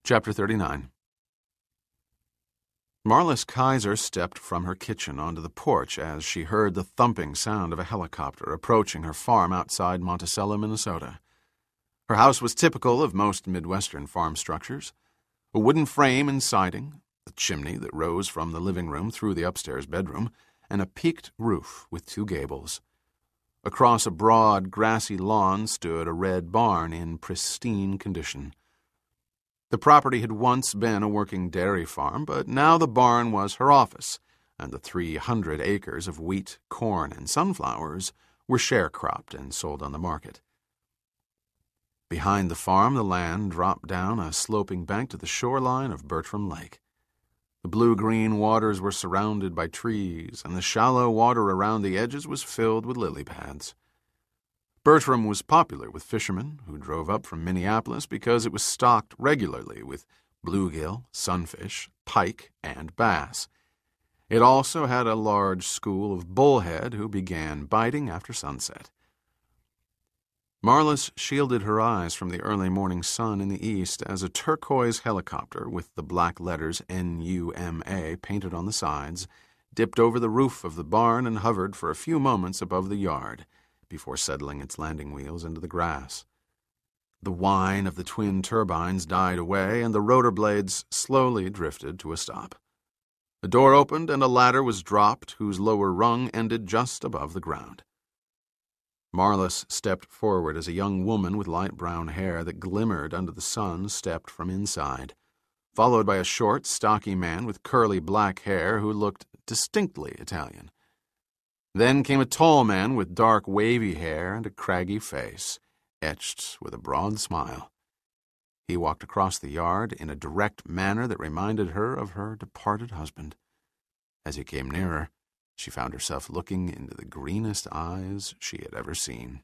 Chapter 39. Marlis Kaiser stepped from her kitchen onto the porch as she heard the thumping sound of a helicopter approaching her farm outside Monticello, Minnesota. Her house was typical of most Midwestern farm structures. A wooden frame and siding, a chimney that rose from the living room through the upstairs bedroom, and a peaked roof with two gables. Across a broad, grassy lawn stood a red barn in pristine condition. The property had once been a working dairy farm, but now the barn was her office, and the 300 acres of wheat, corn, and sunflowers were sharecropped and sold on the market. Behind the farm, the land dropped down a sloping bank to the shoreline of Bertram Lake. The blue-green waters were surrounded by trees, and the shallow water around the edges was filled with lily pads. Bertram was popular with fishermen who drove up from Minneapolis because it was stocked regularly with bluegill, sunfish, pike, and bass. It also had a large school of bullhead who began biting after sunset. Marlis shielded her eyes from the early morning sun in the east as a turquoise helicopter with the black letters NUMA painted on the sides dipped over the roof of the barn and hovered for a few moments above the yard before settling its landing wheels into the grass. The whine of the twin turbines died away, and the rotor blades slowly drifted to a stop. The door opened, and a ladder was dropped whose lower rung ended just above the ground. Marlis stepped forward as a young woman with light brown hair that glimmered under the sun stepped from inside, followed by a short, stocky man with curly black hair who looked distinctly Italian. Then came a tall man with dark, wavy hair and a craggy face, etched with a broad smile. He walked across the yard in a direct manner that reminded her of her departed husband. As he came nearer, she found herself looking into the greenest eyes she had ever seen.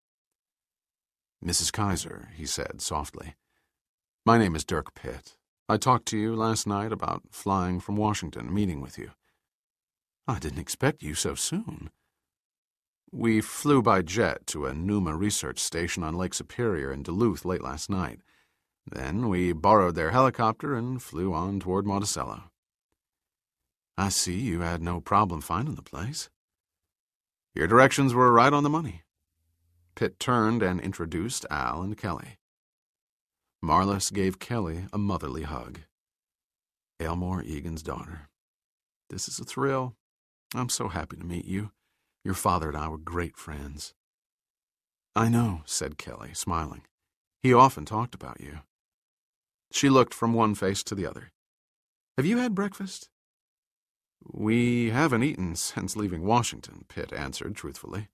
"Mrs. Kaiser," he said softly, "my name is Dirk Pitt. I talked to you last night about flying from Washington, meeting with you." "I didn't expect you so soon." "We flew by jet to a NUMA research station on Lake Superior in Duluth late last night. Then we borrowed their helicopter and flew on toward Monticello." "I see you had no problem finding the place." "Your directions were right on the money." Pitt turned and introduced Al and Kelly. Marlis gave Kelly a motherly hug. "Elmore Egan's daughter. This is a thrill. I'm so happy to meet you. Your father and I were great friends." "I know," said Kelly, smiling. "He often talked about you." She looked from one face to the other. "Have you had breakfast?" "We haven't eaten since leaving Washington," Pitt answered truthfully.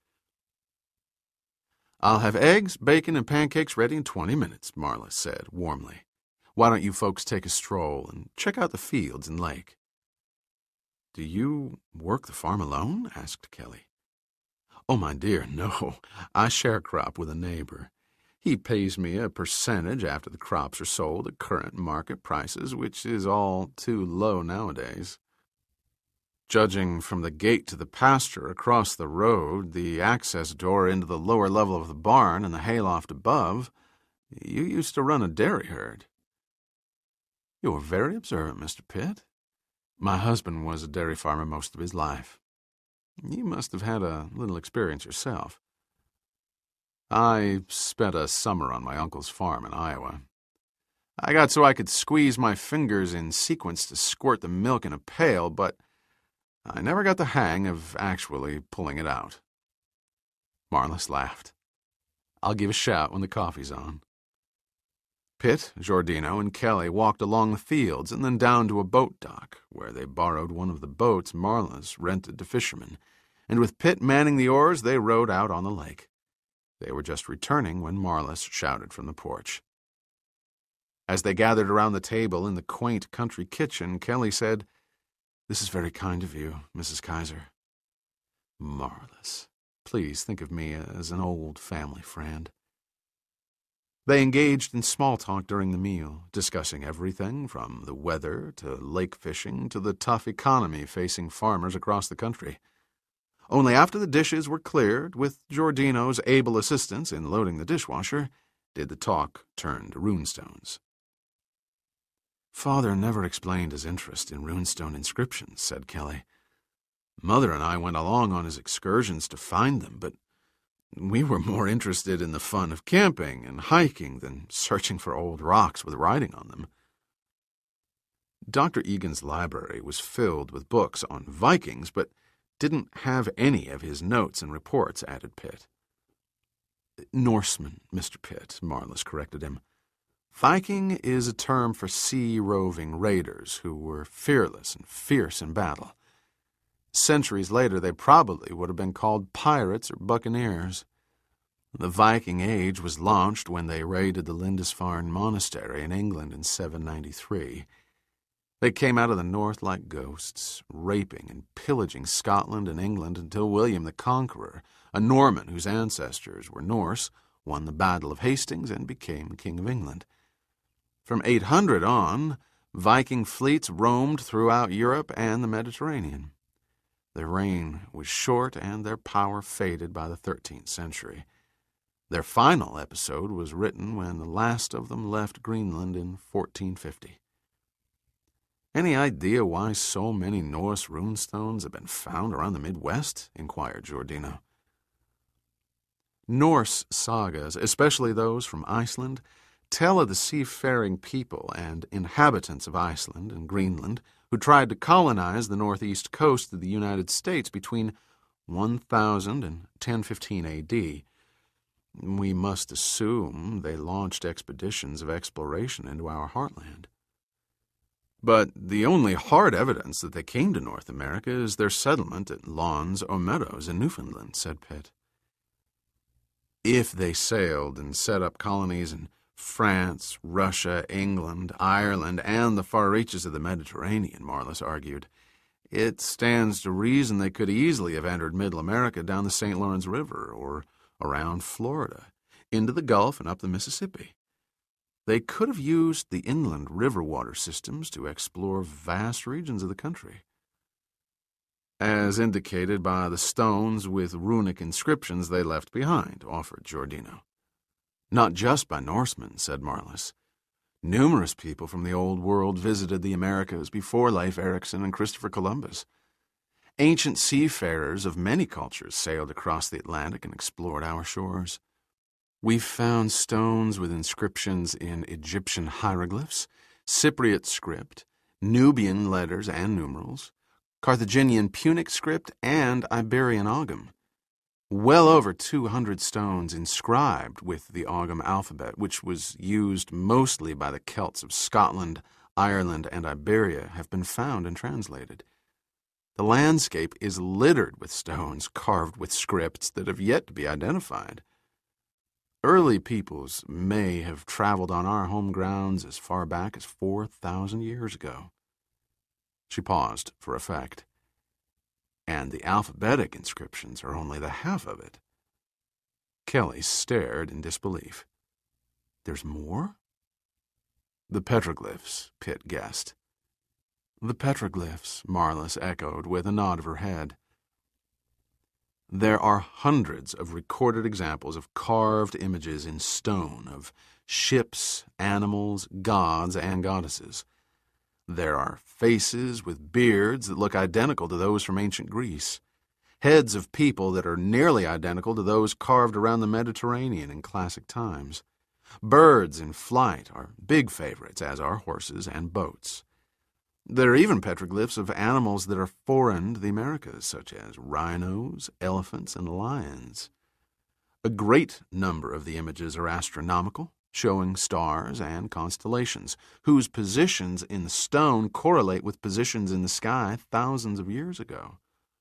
"I'll have eggs, bacon, and pancakes ready in 20 minutes, Marlis said warmly. "Why don't you folks take a stroll and check out the fields and lake?" "Do you work the farm alone?" asked Kelly. "Oh, my dear, no. I sharecrop with a neighbor. He pays me a percentage after the crops are sold at current market prices, which is all too low nowadays. Judging from the gate to the pasture across the road, the access door into the lower level of the barn and the hayloft above, you used to run a dairy herd." "You're very observant, Mr. Pitt. My husband was a dairy farmer most of his life. You must have had a little experience yourself." "I spent a summer on my uncle's farm in Iowa. I got so I could squeeze my fingers in sequence to squirt the milk in a pail, but I never got the hang of actually pulling it out." Marlis laughed. "I'll give a shout when the coffee's on." Pitt, Giordino, and Kelly walked along the fields and then down to a boat dock, where they borrowed one of the boats Marlis rented to fishermen, and with Pitt manning the oars, they rowed out on the lake. They were just returning when Marlis shouted from the porch. As they gathered around the table in the quaint country kitchen, Kelly said, "This is very kind of you, Mrs. Kaiser." "Marlis, please think of me as an old family friend." They engaged in small talk during the meal, discussing everything from the weather to lake fishing to the tough economy facing farmers across the country. Only after the dishes were cleared, with Giordino's able assistance in loading the dishwasher, did the talk turn to runestones. "Father never explained his interest in runestone inscriptions," said Kelly. "Mother and I went along on his excursions to find them, but we were more interested in the fun of camping and hiking than searching for old rocks with writing on them." Dr. Egan's library was filled with books on Vikings, but didn't have any of his notes and reports, added Pitt. "Norsemen, Mr. Pitt," Marlis corrected him. "Viking is a term for sea-roving raiders who were fearless and fierce in battle. Centuries later, they probably would have been called pirates or buccaneers. The Viking Age was launched when they raided the Lindisfarne Monastery in England in 793. They came out of the north like ghosts, raping and pillaging Scotland and England until William the Conqueror, a Norman whose ancestors were Norse, won the Battle of Hastings and became King of England. From 800 on, Viking fleets roamed throughout Europe and the Mediterranean. Their reign was short and their power faded by the 13th century. Their final episode was written when the last of them left Greenland in 1450. "Any idea why so many Norse runestones have been found around the Midwest?" inquired Giordino. Norse sagas, especially those from Iceland, tell of the seafaring people and inhabitants of Iceland and Greenland who tried to colonize the northeast coast of the United States between 1000 and 1015 A.D. We must assume they launched expeditions of exploration into our heartland. But the only hard evidence that they came to North America is their settlement at Lawns or Meadows in Newfoundland, said Pitt. If they sailed and set up colonies in France, Russia, England, Ireland, and the far reaches of the Mediterranean, Marlis argued, it stands to reason they could easily have entered Middle America down the St. Lawrence River or around Florida, into the Gulf and up the Mississippi. They could have used the inland river water systems to explore vast regions of the country, as indicated by the stones with runic inscriptions they left behind, offered Giordino. Not just by Norsemen, said Marlis. Numerous people from the Old World visited the Americas before Leif Erikson and Christopher Columbus. Ancient seafarers of many cultures sailed across the Atlantic and explored our shores. We've found stones with inscriptions in Egyptian hieroglyphs, Cypriot script, Nubian letters and numerals, Carthaginian Punic script, and Iberian Ogham. Well over 200 stones inscribed with the Ogham alphabet, which was used mostly by the Celts of Scotland, Ireland, and Iberia, have been found and translated. The landscape is littered with stones carved with scripts that have yet to be identified. Early peoples may have traveled on our home grounds as far back as 4,000 years ago. She paused for effect. And the alphabetic inscriptions are only the half of it. Kelly stared in disbelief. There's more? The petroglyphs, Pitt guessed. The petroglyphs, Marlis echoed with a nod of her head. There are hundreds of recorded examples of carved images in stone of ships, animals, gods, and goddesses. There are faces with beards that look identical to those from ancient Greece, heads of people that are nearly identical to those carved around the Mediterranean in classic times. Birds in flight are big favorites, as are horses and boats. There are even petroglyphs of animals that are foreign to the Americas, such as rhinos, elephants, and lions. A great number of the images are astronomical, showing stars and constellations, whose positions in the stone correlate with positions in the sky thousands of years ago.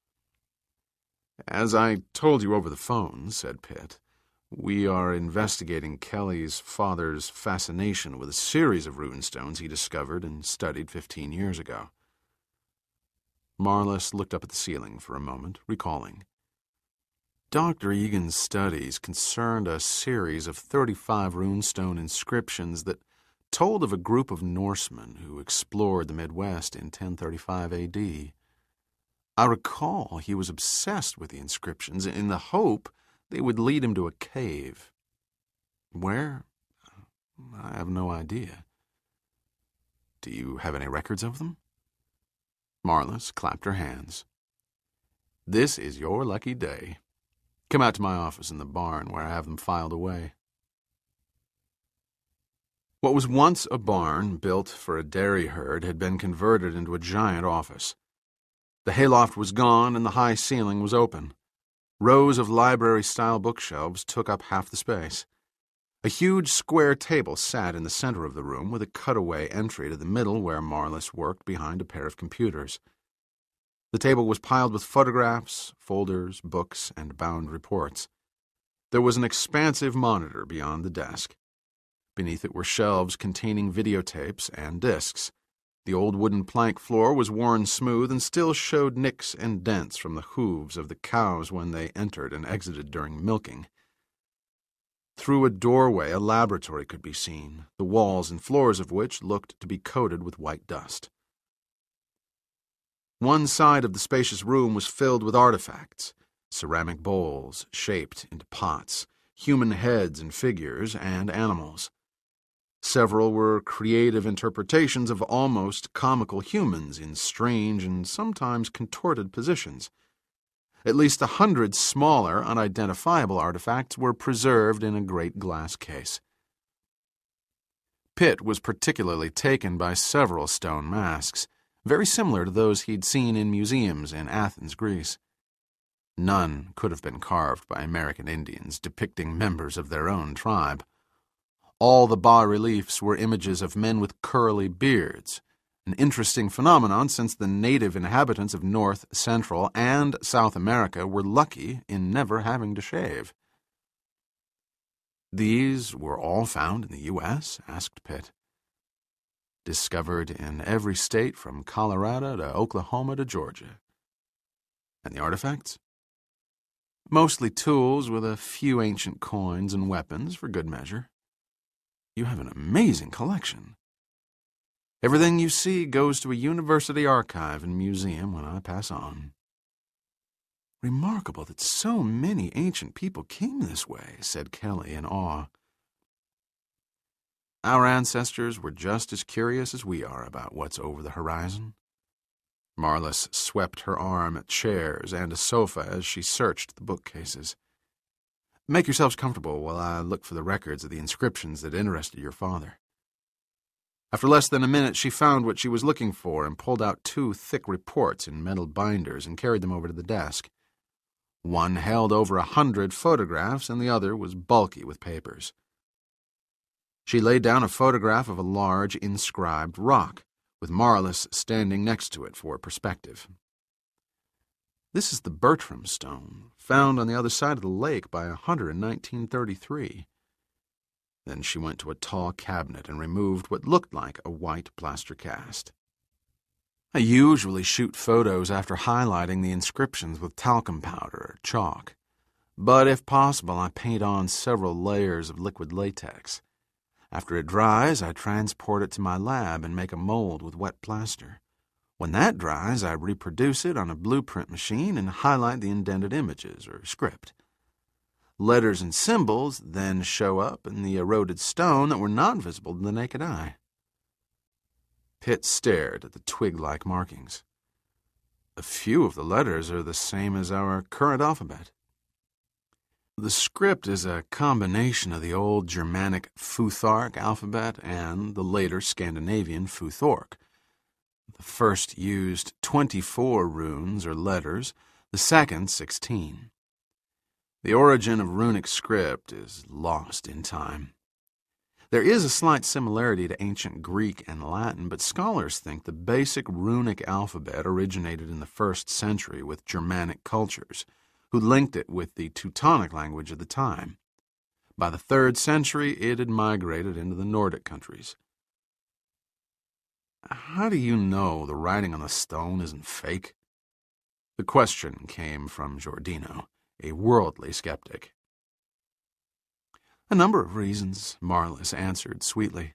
As I told you over the phone, said Pitt, we are investigating Kelly's father's fascination with a series of runestones he discovered and studied 15 years ago. Marlis looked up at the ceiling for a moment, recalling. Dr. Egan's studies concerned a series of 35 runestone inscriptions that told of a group of Norsemen who explored the Midwest in 1035 A.D. I recall he was obsessed with the inscriptions in the hope they would lead him to a cave. Where? I have no idea. Do you have any records of them? Marlis clapped her hands. This is your lucky day. Come out to my office in the barn where I have them filed away. What was once a barn built for a dairy herd had been converted into a giant office. The hayloft was gone and the high ceiling was open. Rows of library-style bookshelves took up half the space. A huge square table sat in the center of the room with a cutaway entry to the middle where Marlis worked behind a pair of computers. The table was piled with photographs, folders, books, and bound reports. There was an expansive monitor beyond the desk. Beneath it were shelves containing videotapes and discs. The old wooden plank floor was worn smooth and still showed nicks and dents from the hooves of the cows when they entered and exited during milking. Through a doorway, a laboratory could be seen, the walls and floors of which looked to be coated with white dust. One side of the spacious room was filled with artifacts, ceramic bowls shaped into pots, human heads and figures, and animals. Several were creative interpretations of almost comical humans in strange and sometimes contorted positions. At least 100 smaller, unidentifiable artifacts were preserved in a great glass case. Pitt was particularly taken by several stone masks, very similar to those he'd seen in museums in Athens, Greece. None could have been carved by American Indians depicting members of their own tribe. All the bas-reliefs were images of men with curly beards, an interesting phenomenon since the native inhabitants of North, Central, and South America were lucky in never having to shave. "These were all found in the U.S.?" asked Pitt. "Discovered in every state from Colorado to Oklahoma to Georgia." "And the artifacts?" "Mostly tools with a few ancient coins and weapons for good measure." "You have an amazing collection." "Everything you see goes to a university archive and museum when I pass on." "Remarkable that so many ancient people came this way," said Kelly in awe. "Our ancestors were just as curious as we are about what's over the horizon." Marlis swept her arm at chairs and a sofa as she searched the bookcases. "Make yourselves comfortable while I look for the records of the inscriptions that interested your father." After less than a minute, she found what she was looking for and pulled out 2 thick reports in metal binders and carried them over to the desk. One held over 100 photographs and the other was bulky with papers. She laid down a photograph of a large inscribed rock, with Marlis standing next to it for perspective. "This is the Bertram stone, found on the other side of the lake by a hunter in 1933. Then she went to a tall cabinet and removed what looked like a white plaster cast. "I usually shoot photos after highlighting the inscriptions with talcum powder or chalk, but if possible I paint on several layers of liquid latex. After it dries, I transport it to my lab and make a mold with wet plaster. When that dries, I reproduce it on a blueprint machine and highlight the indented images or script. Letters and symbols then show up in the eroded stone that were not visible to the naked eye." Pitt stared at the twig-like markings. "A few of the letters are the same as our current alphabet." "The script is a combination of the old Germanic Futhark alphabet and the later Scandinavian Futhorc. The first used 24 runes or letters, the second 16. The origin of runic script is lost in time. There is a slight similarity to ancient Greek and Latin, but scholars think the basic runic alphabet originated in the 1st century with Germanic cultures, who linked it with the Teutonic language of the time. By the 3rd century, it had migrated into the Nordic countries. "How do you know the writing on the stone isn't fake?" The question came from Giordino, a worldly skeptic. "A number of reasons," Marlis answered sweetly.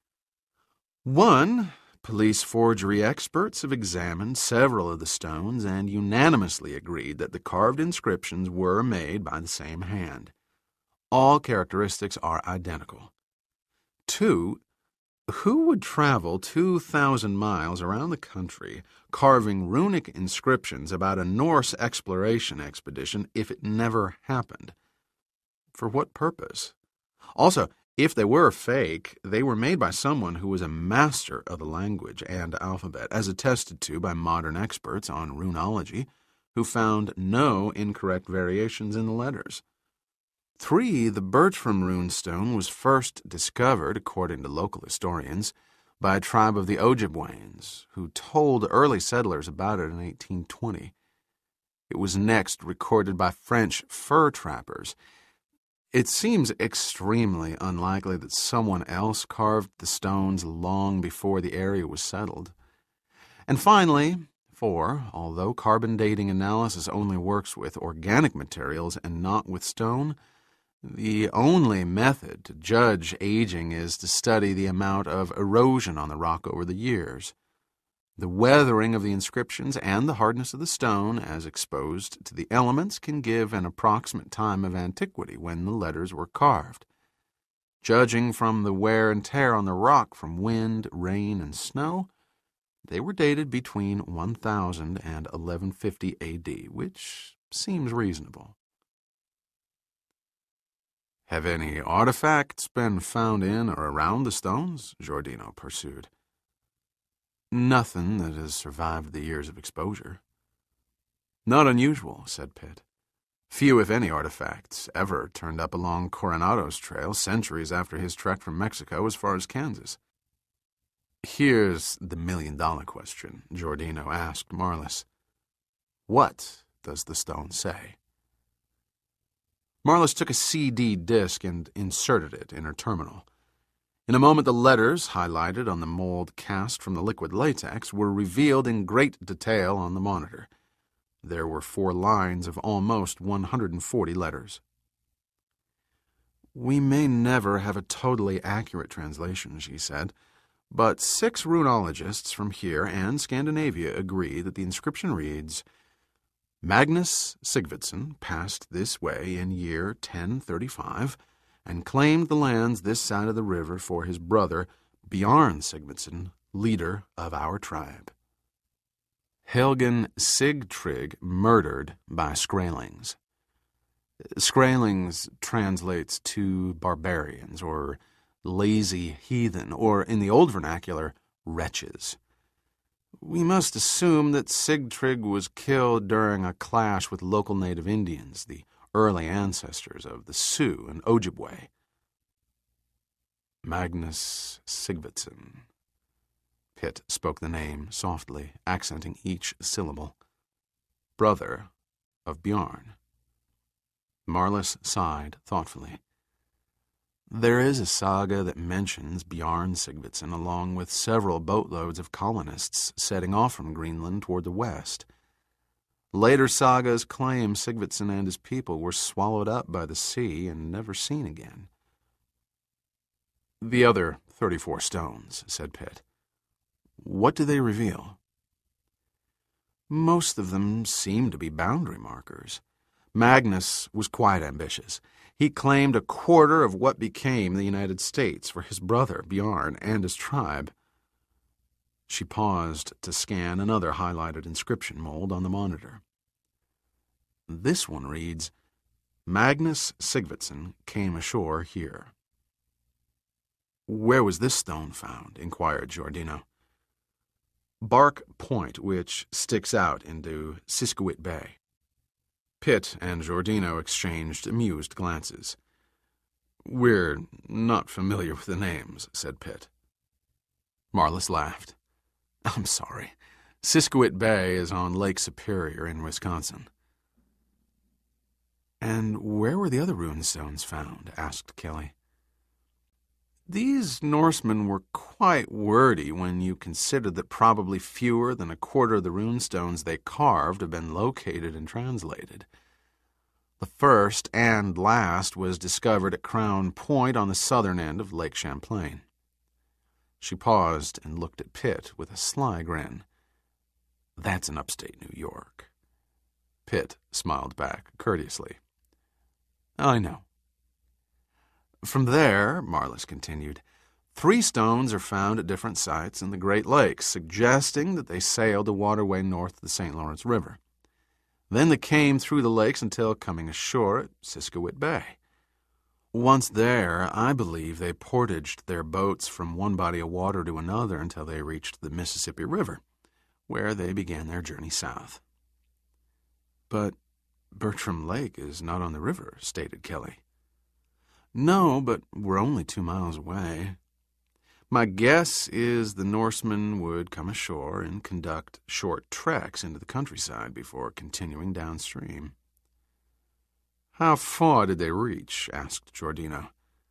"One, police forgery experts have examined several of the stones and unanimously agreed that the carved inscriptions were made by the same hand. All characteristics are identical. Two, Who would travel 2,000 miles around the country carving runic inscriptions about a Norse exploration expedition if it never happened? For what purpose? Also, if they were fake, they were made by someone who was a master of the language and alphabet, as attested to by modern experts on runology, who found no incorrect variations in the letters. 3. The Bertram runestone was first discovered, according to local historians, by a tribe of the Ojibwains, who told early settlers about it in 1820. It was next recorded by French fur trappers. It seems extremely unlikely that someone else carved the stones long before the area was settled. And finally, 4. Although carbon dating analysis only works with organic materials and not with stone, the only method to judge aging is to study the amount of erosion on the rock over the years. The weathering of the inscriptions and the hardness of the stone, as exposed to the elements, can give an approximate time of antiquity when the letters were carved. Judging from the wear and tear on the rock from wind, rain, and snow, they were dated between 1000 and 1150 A.D., which seems reasonable. Have any artifacts been found in or around the stones? Giordino pursued. Nothing that has survived the years of exposure. Not unusual, said Pitt. Few, if any, artifacts ever turned up along Coronado's trail centuries after his trek from Mexico as far as Kansas. Here's the million-dollar question, Giordino asked Marlis. What does the stone say? Marlis took a CD disc and inserted it in her terminal. In a moment, the letters, highlighted on the mold cast from the liquid latex, were revealed in great detail on the monitor. There were 4 lines of almost 140 letters. We may never have a totally accurate translation, she said, but 6 runologists from here and Scandinavia agree that the inscription reads, Magnus Sigvardsson passed this way in year 1035 and claimed the lands this side of the river for his brother Bjarn Sigvardsson, leader of our tribe. Helgen Sigtrygg murdered by Skraelings. Skraelings translates to barbarians or lazy heathen, or in the old vernacular, wretches. We must assume that Sigtrygg was killed during a clash with local native Indians, the early ancestors of the Sioux and Ojibwe. Magnus Sigvardsson. Pitt spoke the name softly, accenting each syllable. Brother of Bjarn. Marlis sighed thoughtfully. There is a saga that mentions Bjarn Sigvardsson along with several boatloads of colonists setting off from Greenland toward the west. Later sagas claim Sigvardsson and his people were swallowed up by the sea and never seen again. The other 34 stones, said Pitt. What do they reveal? Most of them seem to be boundary markers. Magnus was quite ambitious. He claimed a quarter of what became the United States for his brother, Bjarn, and his tribe. She paused to scan another highlighted inscription mold on the monitor. This one reads, Magnus Sigvardsson came ashore here. Where was this stone found? Inquired Giordino. Bark Point, which sticks out into Siskiwit Bay. Pitt and Giordino exchanged amused glances. We're not familiar with the names, said Pitt. Marlis laughed. I'm sorry. Siskiwit Bay is on Lake Superior in Wisconsin. And where were the other runestones found? Asked Kelly. These Norsemen were quite wordy when you consider that probably fewer than a quarter of the runestones they carved have been located and translated. The first and last was discovered at Crown Point on the southern end of Lake Champlain. She paused and looked at Pitt with a sly grin. That's in upstate New York. Pitt smiled back courteously. I know. From there, Marlis continued, 3 stones are found at different sites in the Great Lakes, suggesting that they sailed a waterway north of the St. Lawrence River. Then they came through the lakes until coming ashore at Siskiwit Bay. Once there, I believe they portaged their boats from one body of water to another until they reached the Mississippi River, where they began their journey south. But Bertram Lake is not on the river, stated Kelly. No, but we're only 2 miles away. My guess is the Norsemen would come ashore and conduct short treks into the countryside before continuing downstream. How far did they reach? Asked Giordino.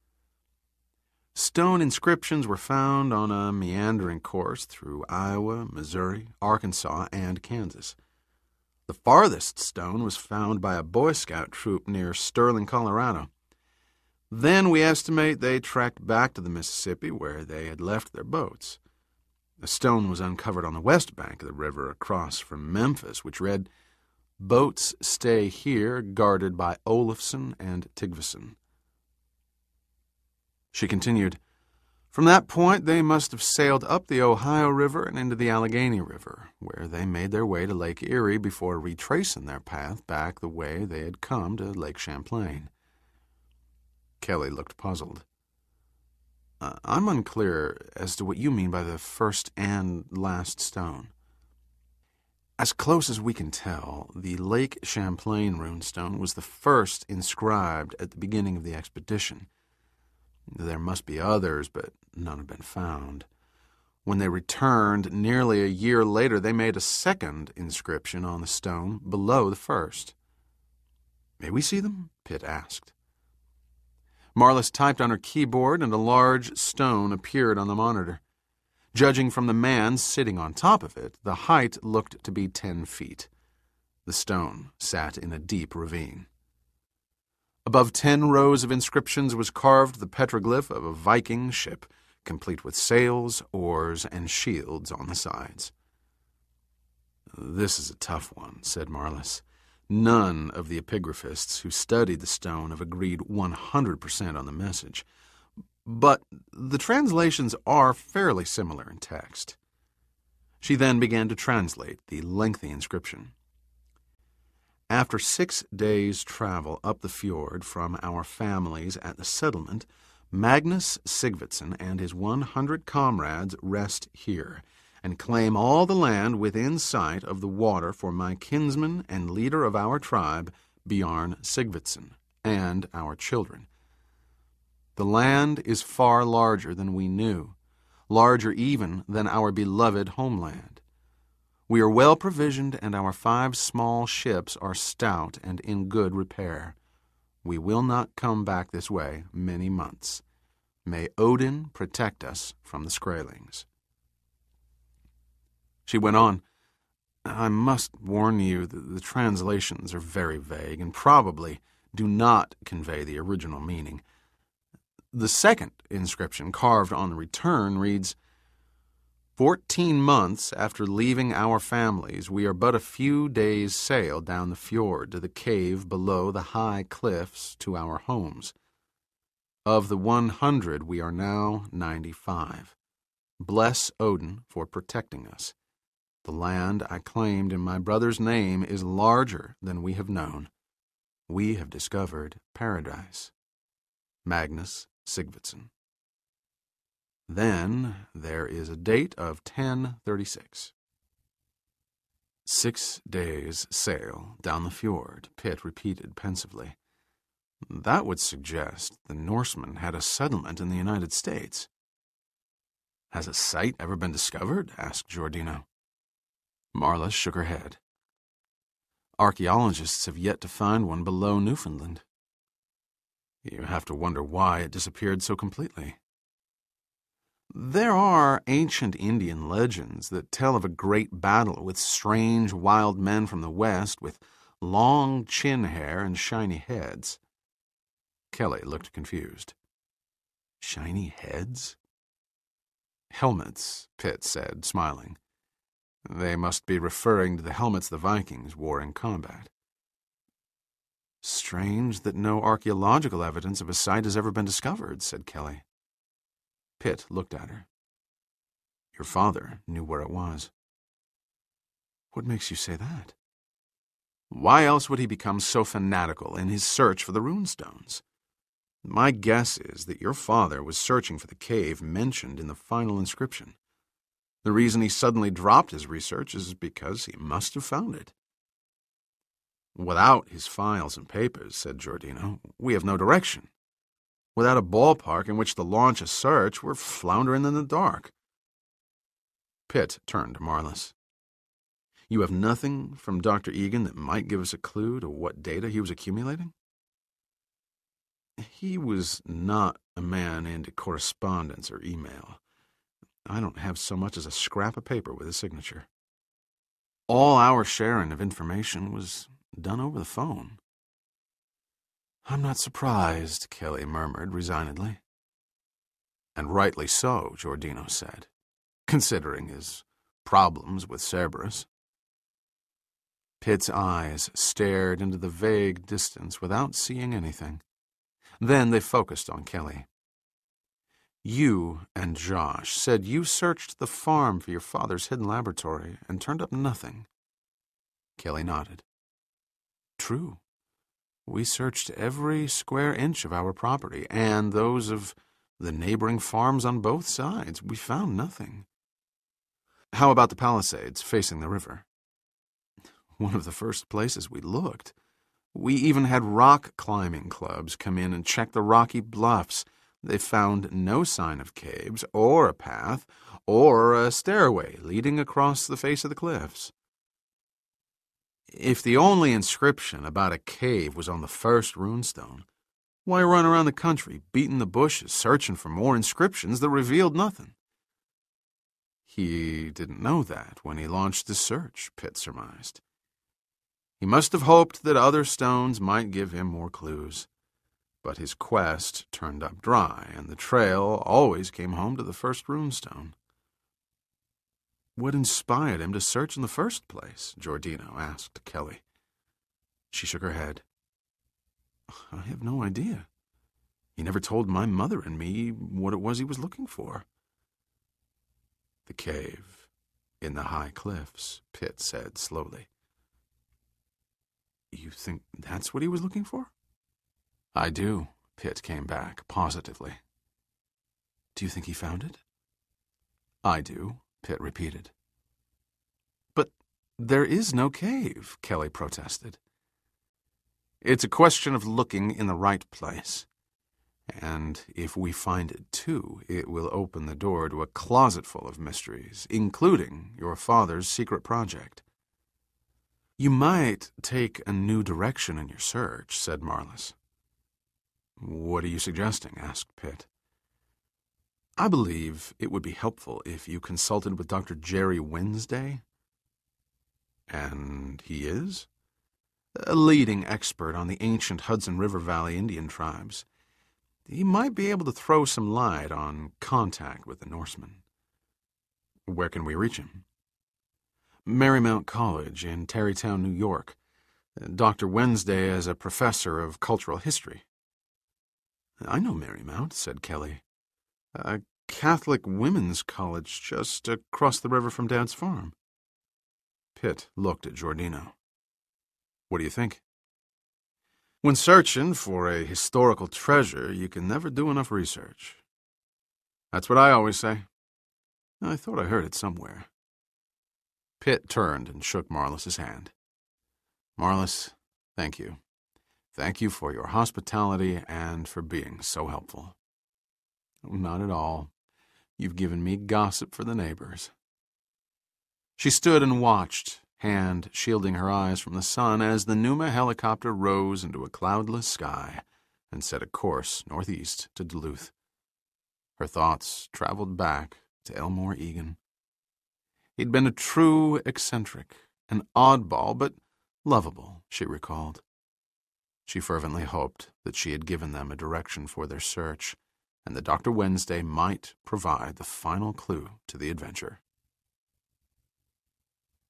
Stone inscriptions were found on a meandering course through Iowa, Missouri, Arkansas, and Kansas. The farthest stone was found by a Boy Scout troop near Sterling, Colorado. Then we estimate they trekked back to the Mississippi, where they had left their boats. A stone was uncovered on the west bank of the river across from Memphis, which read, "Boats stay here, guarded by Olafson and Tigveson." She continued, "From that point they must have sailed up the Ohio River and into the Allegheny River, where they made their way to Lake Erie before retracing their path back the way they had come to Lake Champlain." Kelly looked puzzled. I'm unclear as to what you mean by the first and last stone." As close as we can tell, the Lake Champlain runestone was the first inscribed at the beginning of the expedition. There must be others, but none have been found. When they returned nearly a year later, they made a second inscription on the stone below the first. "May we see them?" Pitt asked. Marlis typed on her keyboard, and a large stone appeared on the monitor. Judging from the man sitting on top of it, the height looked to be 10 feet. The stone sat in a deep ravine. Above 10 rows of inscriptions was carved the petroglyph of a Viking ship, complete with sails, oars, and shields on the sides. "This is a tough one," said Marlis. None of the epigraphists who studied the stone have agreed 100% on the message. But the translations are fairly similar in text. She then began to translate the lengthy inscription. "After 6 days' travel up the fjord from our families at the settlement, Magnus Sigvatsson and his 100 comrades rest here, and claim all the land within sight of the water for my kinsman and leader of our tribe, Bjarn Sigvatsson, and our children. The land is far larger than we knew, larger even than our beloved homeland. We are well provisioned, and our 5 small ships are stout and in good repair. We will not come back this way many months. May Odin protect us from the Skraelings." She went on, "I must warn you that the translations are very vague and probably do not convey the original meaning. The second inscription, carved on the return, reads, 14 months after leaving our families, we are but a few days' sail down the fjord to the cave below the high cliffs to our homes. Of the 100, we are now 95. Bless Odin for protecting us. The land I claimed in my brother's name is larger than we have known. We have discovered paradise. Magnus Sigvatsson." Then there is a date of 1036. 6 days' sail down the fjord, Pitt repeated pensively. That would suggest the Norsemen had a settlement in the United States. "Has a site ever been discovered?" asked Giordino. Marlis shook her head. "Archaeologists have yet to find one below Newfoundland." "You have to wonder why it disappeared so completely." "There are ancient Indian legends that tell of a great battle with strange wild men from the west with long chin hair and shiny heads." Kelly looked confused. "Shiny heads?" "Helmets," Pitt said, smiling. "They must be referring to the helmets the Vikings wore in combat." "Strange that no archaeological evidence of a site has ever been discovered," said Kelly. Pitt looked at her. Your father knew where it was. What makes you say that? Why else would he become so fanatical in his search for the runestones? My guess is that your father was searching for the cave mentioned in the final inscription. The reason he suddenly dropped his research is because he must have found it. Without his files and papers, said Giordino, we have no direction. Without a ballpark in which to launch a search, we're floundering in the dark. Pitt turned to Marlis. You have nothing from Dr. Egan that might give us a clue to what data he was accumulating? He was not a man into correspondence or email. I don't have so much as a scrap of paper with his signature. All our sharing of information was done over the phone. I'm not surprised, Kelly murmured resignedly. And rightly so, Giordino said, considering his problems with Cerberus. Pitt's eyes stared into the vague distance without seeing anything. Then they focused on Kelly. You and Josh said you searched the farm for your father's hidden laboratory and turned up nothing. Kelly nodded. True. We searched every square inch of our property and those of the neighboring farms on both sides. We found nothing. How about the Palisades facing the river? One of the first places we looked. We even had rock climbing clubs come in and check the rocky bluffs. They found no sign of caves or a path or a stairway leading across the face of the cliffs. If the only inscription about a cave was on the first runestone, why run around the country, beating the bushes, searching for more inscriptions that revealed nothing? He didn't know that when he launched his search, Pitt surmised. He must have hoped that other stones might give him more clues. But his quest turned up dry, and the trail always came home to the first runestone. What inspired him to search in the first place? Giordino asked Kelly. She shook her head. I have no idea. He never told my mother and me what it was he was looking for. The cave in the high cliffs, Pitt said slowly. You think that's what he was looking for? I do, Pitt came back positively. Do you think he found it? I do, Pitt repeated. But there is no cave, Kelly protested. It's a question of looking in the right place. And if we find it too, it will open the door to a closet full of mysteries, including your father's secret project. You might take a new direction in your search, said Marlis. What are you suggesting? Asked Pitt. I believe it would be helpful if you consulted with Dr. Jerry Wednesday. And he is? A leading expert on the ancient Hudson River Valley Indian tribes. He might be able to throw some light on contact with the Norsemen. Where can we reach him? Marymount College in Tarrytown, New York. Dr. Wednesday is a professor of cultural history. I know Marymount, said Kelly. A Catholic women's college just across the river from Dad's farm. Pitt looked at Giordino. What do you think? When searching for a historical treasure, you can never do enough research. That's what I always say. I thought I heard it somewhere. Pitt turned and shook Marlis's hand. Marlis, thank you. Thank you for your hospitality and for being so helpful. Not at all. You've given me gossip for the neighbors. She stood and watched, hand shielding her eyes from the sun as the Numa helicopter rose into a cloudless sky and set a course northeast to Duluth. Her thoughts traveled back to Elmore Egan. He'd been a true eccentric, an oddball, but lovable, she recalled. She fervently hoped that she had given them a direction for their search, and that Dr. Wednesday might provide the final clue to the adventure.